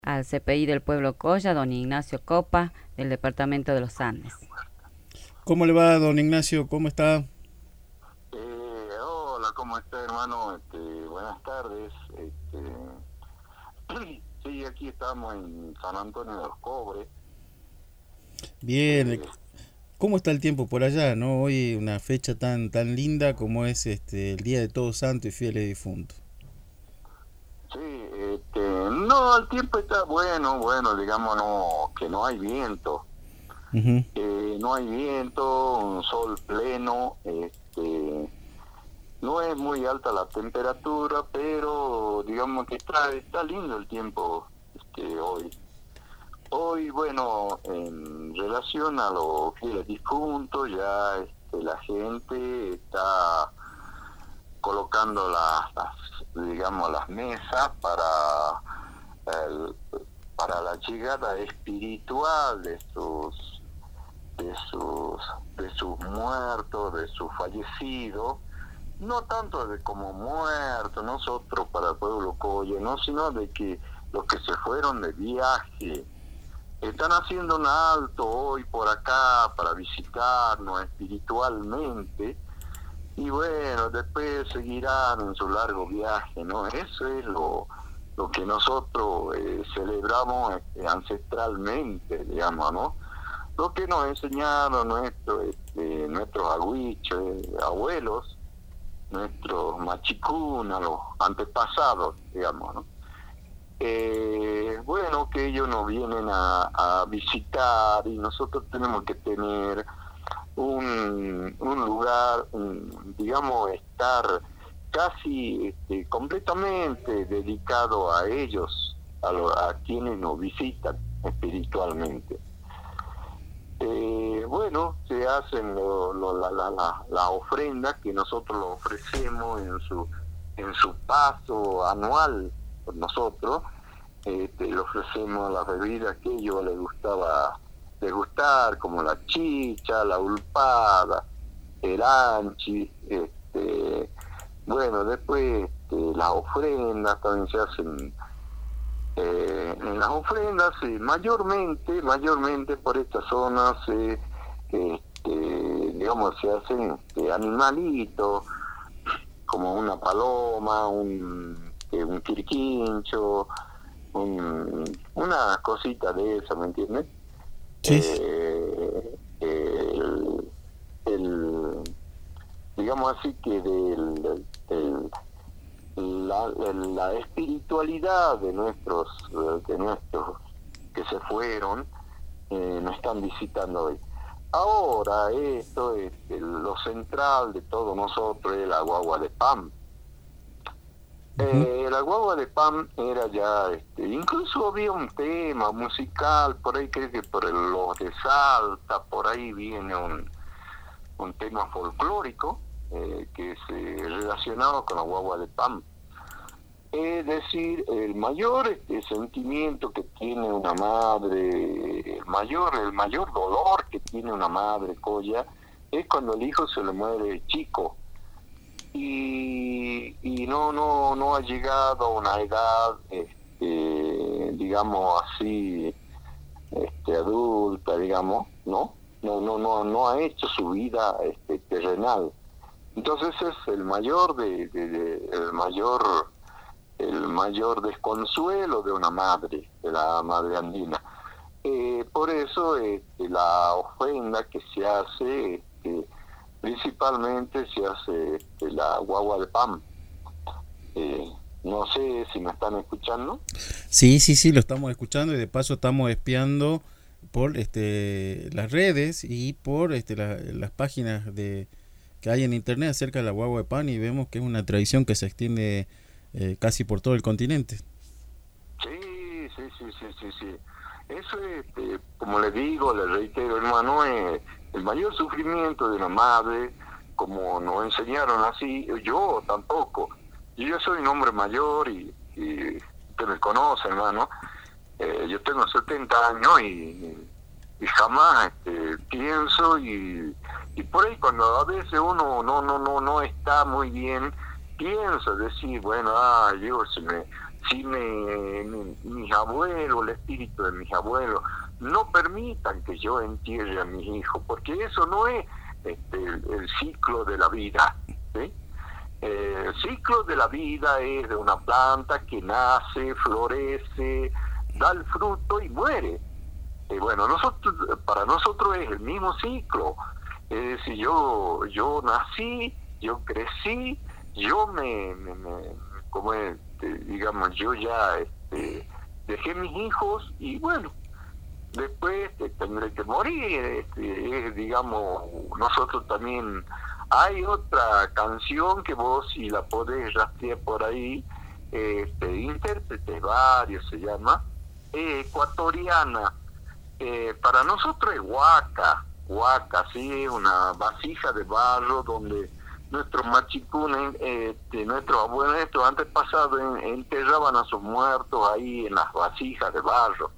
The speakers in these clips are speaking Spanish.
al CPI del Pueblo Colla, don Ignacio Copa, del Departamento de los Andes. ¿Cómo le va, don Ignacio? ¿Cómo está? Hola, ¿cómo está, hermano? Buenas tardes. Sí, aquí estamos en San Antonio de los Cobres. Bien. Eh, ¿Cómo está el tiempo por allá, no? Hoy una fecha tan linda como es el Día de Todos Santos y Fieles Difuntos. sí, no, el tiempo está bueno, digamos que no hay viento. Ujú. No hay viento, un sol pleno. No es muy alta la temperatura, pero digamos que está lindo el tiempo hoy. Hoy, bueno, en relación a los fieles difuntos, ya la gente está colocando digamos, las mesas el- para la llegada espiritual de sus muertos, de sus fallecidos, no tanto de como muertos nosotros para el pueblo Coya, no, sino de que los que se fueron de viaje están haciendo un alto hoy por acá para visitarnos espiritualmente y bueno, después seguirán en su largo viaje, ¿no? Eso es lo que nosotros celebramos ancestralmente, digamos, ¿no? Lo que nos enseñaron nuestros abuelos, nuestros machicunas, los antepasados, digamos, ¿no? Bueno, que ellos nos vienen a visitar y nosotros tenemos que tener un lugar, digamos, estar casi completamente dedicado a ellos, a quienes nos visitan espiritualmente. Bueno, se hacen las ofrendas que nosotros lo ofrecemos en su paso anual por nosotros. Le ofrecemos las bebidas que a ellos les gustaba degustar, como la chicha, la ulpada, el anchi. Bueno, después las ofrendas también se hacen. En las ofrendas, mayormente por esta zona digamos, se hacen animalitos, como una paloma, un quirquincho, una cosita de esa, ¿me entiendes? Sí. Eh, el, el- digamos así que la espiritualidad de nuestros que se fueron, nos están visitando hoy. Ahora esto es lo central de todo nosotros, es la guagua de Pam. Ujú. La guagua de Pam era ya, incluso había un tema musical, por ahí creo que los de Salta, por ahí viene un tema folclórico que se relacionaba con la guagua de Pam. Es decir, el mayor sentimiento que tiene una madre, el mayor dolor que tiene una madre Coya, es cuando el hijo se le muere chico y no ha llegado a una edad, digamos así, adulta, digamos, ¿no? No ha hecho su vida terrenal. Entonces es el mayor desconsuelo de una madre, de la madre andina. Por eso la ofrenda que se hace, principalmente se hace la guagua de Pam. No sé si me están escuchando. Sí, lo estamos escuchando y de paso estamos espiando por las redes y por las páginas que hay en internet acerca de la guagua de pan y vemos que es una tradición que se extiende casi por todo el continente. Sí. Eso es, como le digo, le reitero, hermano, es el mayor sufrimiento de una madre, como nos enseñaron así. Yo tampoco. Yo ya soy un hombre mayor y usted me conoce, hermano. Yo tengo 70 años y jamás pienso y por ahí cuando a veces uno no está muy bien, piensa decir, bueno, yo si mis abuelos, el espíritu de mis abuelos, no permitan que yo entierre a mis hijos, porque eso no es el ciclo de la vida, ¿sí? El ciclo de la vida es de una planta que nace, florece, da el fruto y muere. Bueno, para nosotros es el mismo ciclo. Es decir, yo nací, yo crecí, yo digamos, yo ya dejé mis hijos y bueno, después tendré que morir. Digamos, nosotros también hay otra canción que vos, si la podés rastrear por ahí, intérpretes varios se llama, ecuatoriana. Para nosotros es huaca, sí, una vasija de barro donde nuestros machicunes, nuestros abuelos, nuestros antepasados enterraban a sus muertos ahí en las vasijas de barro.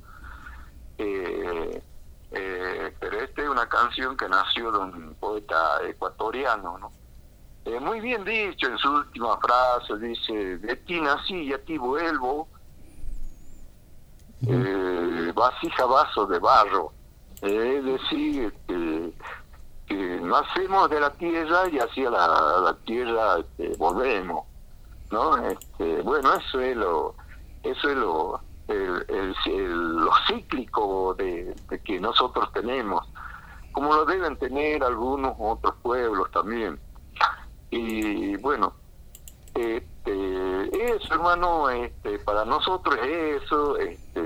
Pero esta es una canción que nació de un poeta ecuatoriano, ¿no? Muy bien dicho en su última frase, dice: de ti nací y a ti vuelvo, vasija, vaso de barro. Es decir, que nacemos de la tierra y hacia la tierra volvemos, ¿no? Bueno, eso es lo cíclico de que nosotros tenemos, como lo deben tener algunos otros pueblos también. Y bueno, eso, hermano, para nosotros es eso.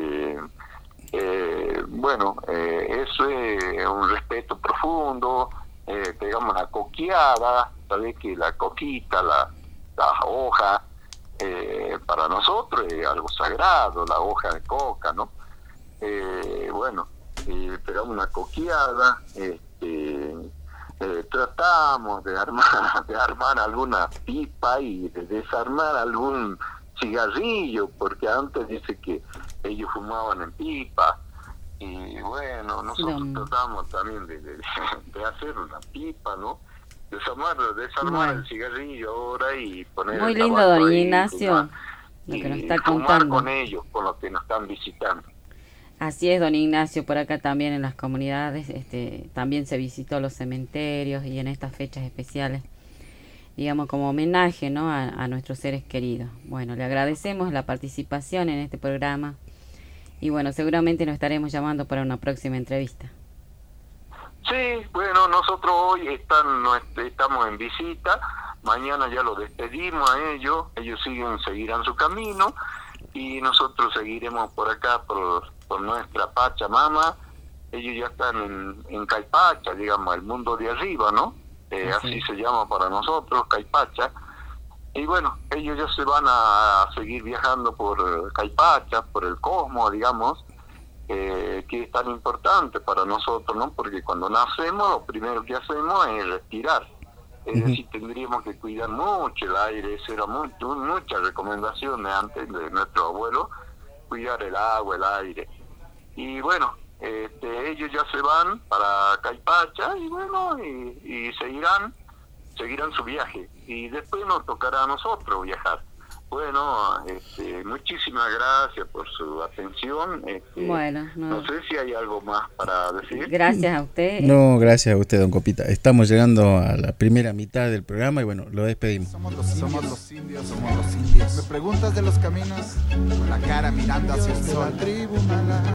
Bueno, eso es un respeto profundo. Digamos, la coqueada, sabes que la coquita, la hoja, para nosotros es algo sagrado, la hoja de coca, ¿no? Bueno, pegamos una coqueada, tratamos de armar alguna pipa y de desarmar algún cigarrillo, porque antes dice que ellos fumaban en pipa. Y bueno, nosotros tratamos también de hacer una pipa, ¿no? Desarmar bueno, el cigarrillo ahora y poner muy el lindo, tabaco don ahí, Ignacio, fumar, lo que nos está y fumar contando. con ellos, con los que nos están visitando. Así es, don Ignacio, por acá también en las comunidades también se visitó los cementerios y en estas fechas especiales, digamos, como homenaje, ¿no?, a nuestros seres queridos. Bueno, le agradecemos la participación en este programa y bueno, seguramente nos estaremos llamando para una próxima entrevista. Sí, bueno, nosotros hoy estamos en visita, mañana ya lo despedimos a ellos seguirán su camino y nosotros seguiremos por acá, por nuestra Pachamama. Ellos ya están en Caipacha, digamos, el mundo de arriba, ¿no? Así se llama para nosotros, Caipacha. Y bueno, ellos ya se van a seguir viajando por Caipacha, por el cosmos, digamos, que es tan importante para nosotros, ¿no? Porque cuando nacemos, lo primero que hacemos es respirar. Es decir, tendríamos que cuidar mucho el aire. Esa era mucha recomendación de antes de nuestro abuelo, cuidar el agua, el aire. Y bueno, ellos ya se van para Caipacha y bueno, y seguirán su viaje. Y después nos tocará a nosotros viajar. Bueno, muchísimas gracias por su atención. Bueno, no sé si hay algo más para decir. Gracias a usted. No, gracias a usted, don Copita. Estamos llegando a la primera mitad del programa y bueno, lo despedimos. Somos los indios. ¿Me preguntas de los caminos? Con la cara mirando hacia el sol.